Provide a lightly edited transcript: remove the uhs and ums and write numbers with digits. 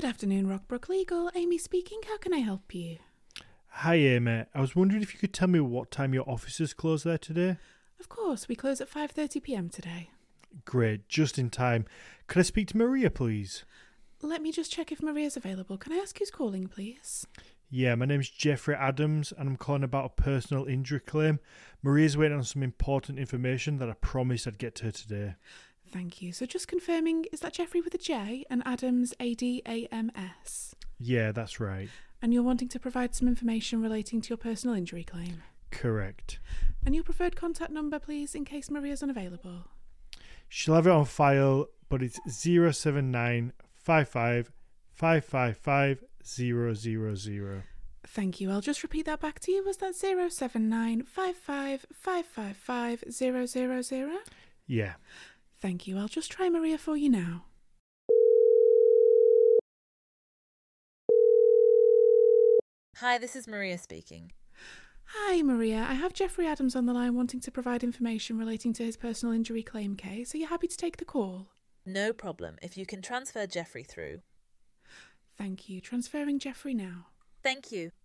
Good afternoon, Rockbrook Legal. Amy speaking. How can I help you? Hi Amy, I was wondering if you could tell me what time your offices close there today? Of course, we close at 5:30 p.m. today. Great, just in time. Could I speak to Maria, please? Let me just check if Maria's available. Can I ask who's calling, please? Yeah, my name's Jeffrey Adams and I'm calling about a personal injury claim. Maria's waiting on some important information that I promised I'd get to her today. Thank you. So just confirming, is that Jeffrey with a J and Adams ADAMS? Yeah, that's right. And you're wanting to provide some information relating to your personal injury claim? Correct. And your preferred contact number, please, in case Maria's unavailable? She'll have it on file, but it's 07955 555 000. Thank you. I'll just repeat that back to you. Was that 07955 555 000? Yeah. Thank you. I'll just try Maria for you now. Hi, this is Maria speaking. Hi, Maria. I have Jeffrey Adams on the line wanting to provide information relating to his personal injury claim case. Are you happy to take the call? No problem. If you can transfer Jeffrey through. Thank you. Transferring Jeffrey now. Thank you.